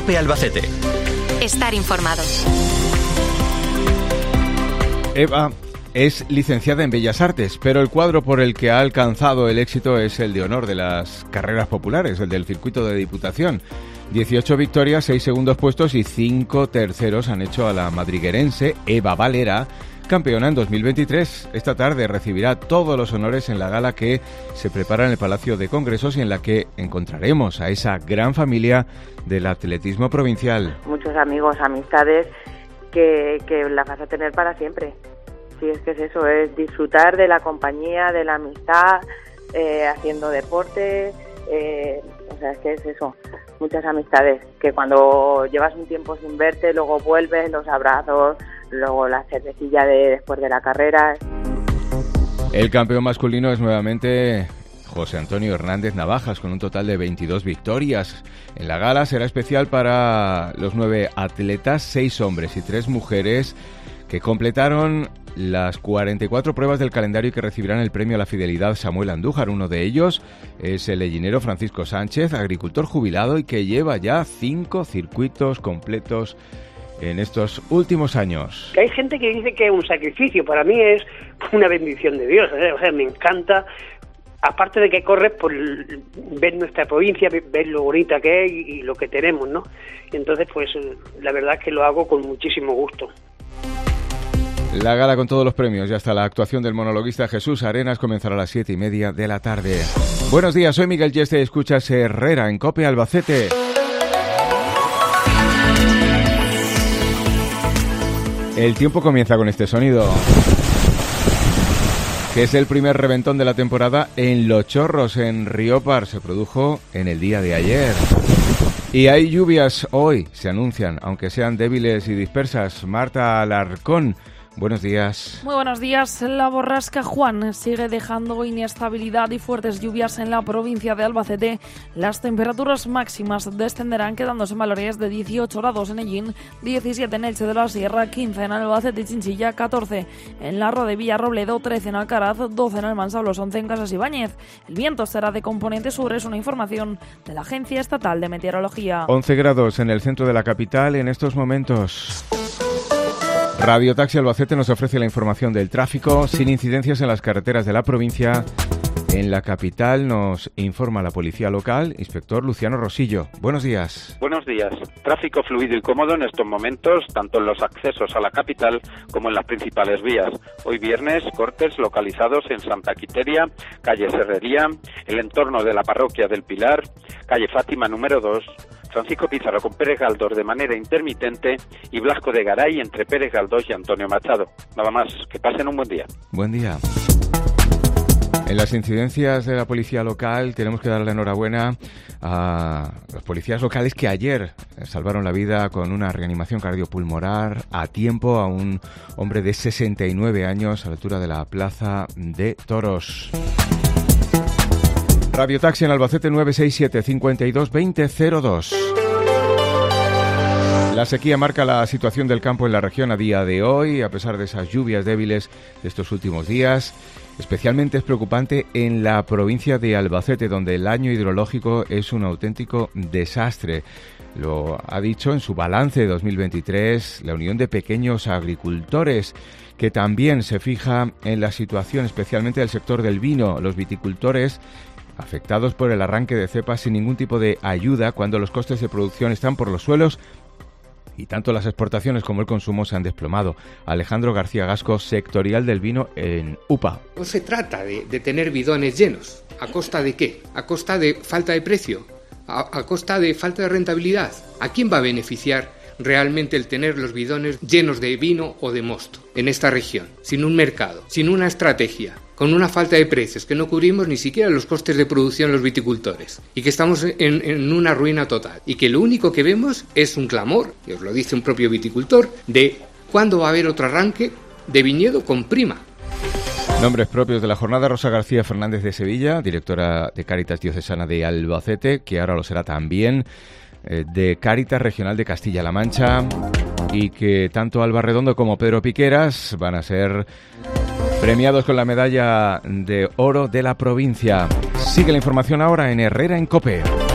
COPE Albacete. Estar informado. Eva es licenciada en Bellas Artes, pero el cuadro por el que ha alcanzado el éxito es el de honor de las carreras populares, el del circuito de Diputación. 18 victorias, 6 segundos puestos y 5 terceros han hecho a la madriguerense Eva Valera, campeona en 2023. Esta tarde recibirá todos los honores en la gala que se prepara en el Palacio de Congresos y en la que encontraremos a esa gran familia del atletismo provincial. Muchos amigos, amistades que las vas a tener para siempre. Sí, es que es eso, es disfrutar de la compañía, de la amistad, haciendo deporte, o sea, es que es eso, muchas amistades, que cuando llevas un tiempo sin verte, luego vuelves, los abrazos, luego la cervecilla después de la carrera. El campeón masculino es nuevamente José Antonio Hernández Navajas, con un total de 22 victorias. En la gala será especial para los 9 atletas, 6 hombres y 3 mujeres, que completaron las 44 pruebas del calendario y que recibirán el premio a la fidelidad Samuel Andújar. Uno de ellos es el leñinero Francisco Sánchez, agricultor jubilado y que lleva ya 5 circuitos completos en estos últimos años. Hay gente que dice que es un sacrificio, para mí es una bendición de Dios, o sea, me encanta, aparte de que corres por ver nuestra provincia, ver lo bonita que es y lo que tenemos, ¿no? Y entonces, pues, la verdad es que lo hago con muchísimo gusto. La gala con todos los premios y hasta la actuación del monologuista Jesús Arenas comenzará a las 7:30 de la tarde. Buenos días, soy Miguel Yeste, escuchas Herrera en COPE Albacete. El tiempo comienza con este sonido, que es el primer reventón de la temporada en Los Chorros, en Riópar. Se produjo en el día de ayer. Y hay lluvias hoy, se anuncian, aunque sean débiles y dispersas. Marta Alarcón, buenos días. Muy buenos días. La borrasca Juan sigue dejando inestabilidad y fuertes lluvias en la provincia de Albacete. Las temperaturas máximas descenderán, quedándose en valores de 18 grados en Ellín, 17 en Elche de la Sierra, 15 en Albacete y Chinchilla, 14 en Larro de Villarrobledo, 13 en Alcaraz, 12 en Almansa, 11 en Casas Ibáñez. El viento será de componente sur, es una información de la Agencia Estatal de Meteorología. 11 grados en el centro de la capital en estos momentos. Radio Taxi Albacete nos ofrece la información del tráfico sin incidencias en las carreteras de la provincia. En la capital nos informa la policía local, inspector Luciano Rosillo. Buenos días. Buenos días. Tráfico fluido y cómodo en estos momentos, tanto en los accesos a la capital como en las principales vías. Hoy viernes, cortes localizados en Santa Quiteria, calle Serrería, el entorno de la parroquia del Pilar, calle Fátima número 2, Francisco Pizarro con Pérez Galdós de manera intermitente y Blasco de Garay entre Pérez Galdós y Antonio Machado. Nada más, que pasen un buen día. Buen día. En las incidencias de la policía local tenemos que dar la enhorabuena a los policías locales que ayer salvaron la vida con una reanimación cardiopulmonar a tiempo a un hombre de 69 años a la altura de la Plaza de Toros. Radio Taxi en Albacete 967 52 20 02. La sequía marca la situación del campo en la región a día de hoy, a pesar de esas lluvias débiles de estos últimos días. Especialmente es preocupante en la provincia de Albacete, donde el año hidrológico es un auténtico desastre. Lo ha dicho en su balance de 2023 la Unión de Pequeños Agricultores, que también se fija en la situación especialmente del sector del vino. Los viticultores afectados por el arranque de cepas sin ningún tipo de ayuda cuando los costes de producción están por los suelos y tanto las exportaciones como el consumo se han desplomado. Alejandro García Gasco, sectorial del vino en UPA. No se trata de tener bidones llenos. ¿A costa de qué? ¿A costa de falta de precio? ¿A costa de falta de rentabilidad? ¿A quién va a beneficiar realmente el tener los bidones llenos de vino o de mosto en esta región? Sin un mercado, sin una estrategia, con una falta de precios, que no cubrimos ni siquiera los costes de producción los viticultores, y que estamos en una ruina total, y que lo único que vemos es un clamor, y os lo dice un propio viticultor, de cuándo va a haber otro arranque de viñedo con prima. Nombres propios de la jornada: Rosa García Fernández de Sevilla, directora de Cáritas Diocesana de Albacete, que ahora lo será también de Cáritas Regional de Castilla-La Mancha, y que tanto Alba Redondo como Pedro Piqueras van a ser premiados con la medalla de oro de la provincia. Sigue la información ahora en Herrera en COPE.